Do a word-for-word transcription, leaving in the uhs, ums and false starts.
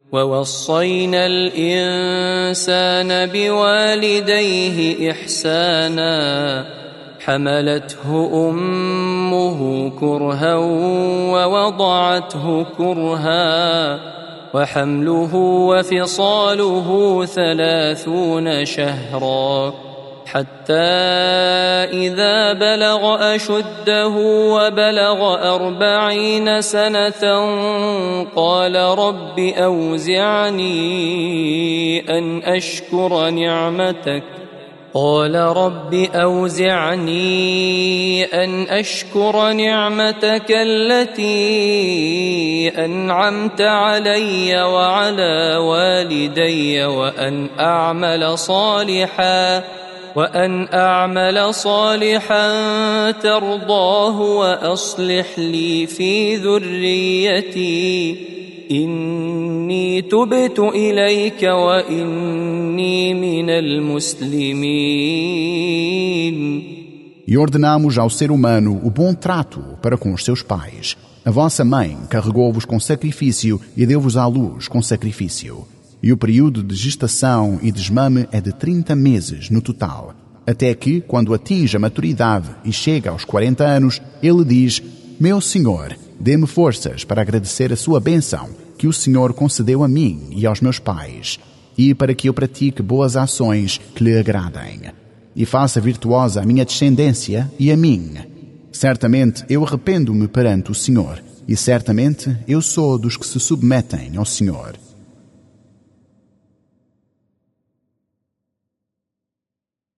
ووصينا الإنسان بوالديه إحسانا حملته أمه كرها ووضعته كرها وحمله وفصاله ثلاثون شهرا حتى إذا بلغ أشده وبلغ أربعين سنة قال رب أوزعني أن أشكر نعمتك قال رب أوزعني أن أشكر نعمتك التي أنعمت علي وعلى والدي وأن أعمل صالحا وأن أعمل صالحا ترضاه وأصلح لي في ذريتي إني تبت إليك وإني من المسلمين. E ordenamos ao ser humano o bom trato para com os seus pais. A vossa mãe carregou-vos com sacrifício e deu-vos à luz com sacrifício. E o período de gestação e desmame é de trinta meses no total, até que, quando atinge a maturidade e chega aos quarenta anos, ele diz: Meu Senhor, dê-me forças para agradecer a sua bênção que o Senhor concedeu a mim e aos meus pais, e para que eu pratique boas ações que lhe agradem, e faça virtuosa a minha descendência e a mim. Certamente eu arrependo-me perante o Senhor, e certamente eu sou dos que se submetem ao Senhor.